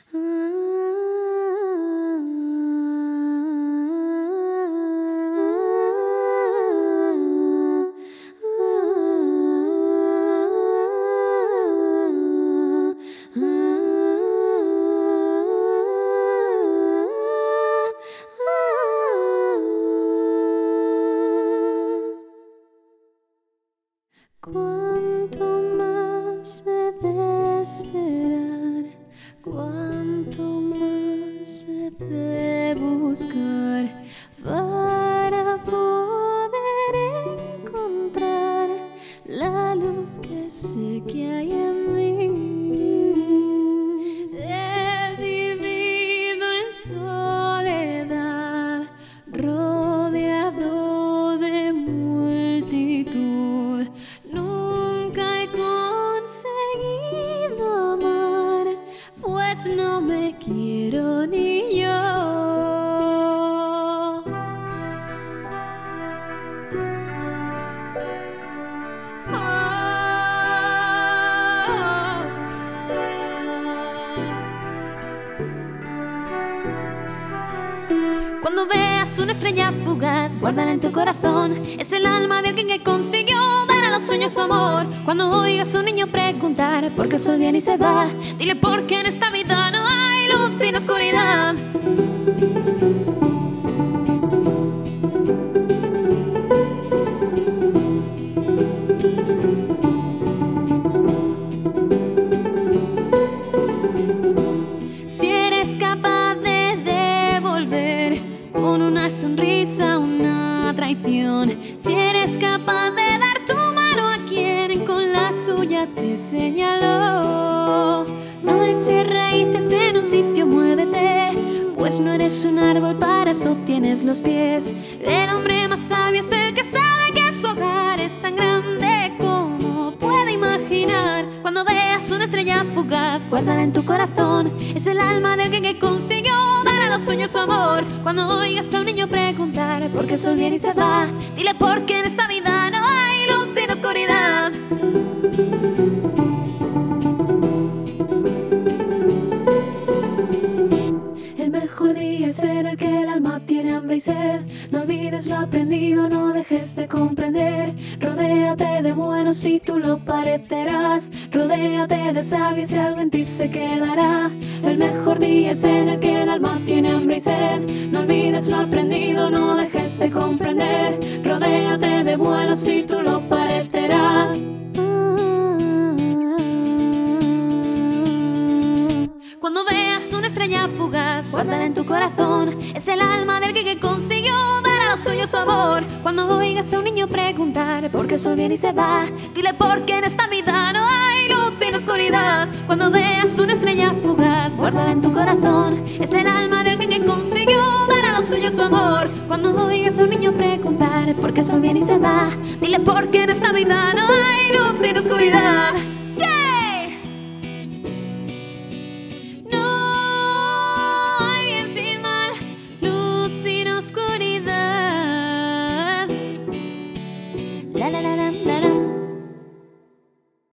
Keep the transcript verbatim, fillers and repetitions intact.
Cuánto más he de esperar, cuánto más he de buscar para poder encontrar la luz que sé que hay en mí. He vivido en soledad, rodeado de multitud. Nunca he conseguido amar, pues no me quiero ni yo. Cuando veas una estrella fugaz, guárdala en tu corazón. Es el alma de alguien que consiguió dar a los sueños su amor. Cuando oigas a un niño preguntar por qué el sol viene y se va, dile porque en esta vida no hay luz sin oscuridad. Si eres capaz de devolver con una sonrisa una traición, si eres capaz de dar tu mano a quien con la suya te señaló, no eches raíces en un sitio, muévete, pues no eres un árbol, para eso tienes los pies. El hombre más sabio es el que sabe que su hogar es tan grande como puede imaginar. Cuando veas una estrella fugaz, guárdala en tu corazón. Es el alma de alguien que consiguió dar a los sueños su amor. Cuando oigas a un niño preguntar por qué el sol viene y se va, dile porque en esta vida no hay luz sin oscuridad. El mejor día es en el que el alma tiene hambre y sed. No olvides lo aprendido, no dejes de comprender. Rodéate de buenos y tú lo parecerás. Rodéate de sabios y algo en ti se quedará. El mejor día es en el que el alma tiene hambre y sed. No olvides lo aprendido, no dejes de comprender. Rodéate de buenos y tú lo parecerás. Cuando veas una estrella fugaz, guárdala en tu corazón. Es el alma del que consiguió dar a los suyos su amor. Cuando oigas a un niño preguntar por qué el sol viene y se va, dile porque en esta vida no hay luz sin oscuridad. Cuando veas una estrella fugaz, guárdala en tu corazón. Es el alma del que consiguió dar a los suyos su amor. Cuando oigas a un niño preguntar por qué el sol viene y se va, dile porque en esta vida no hay luz sin oscuridad.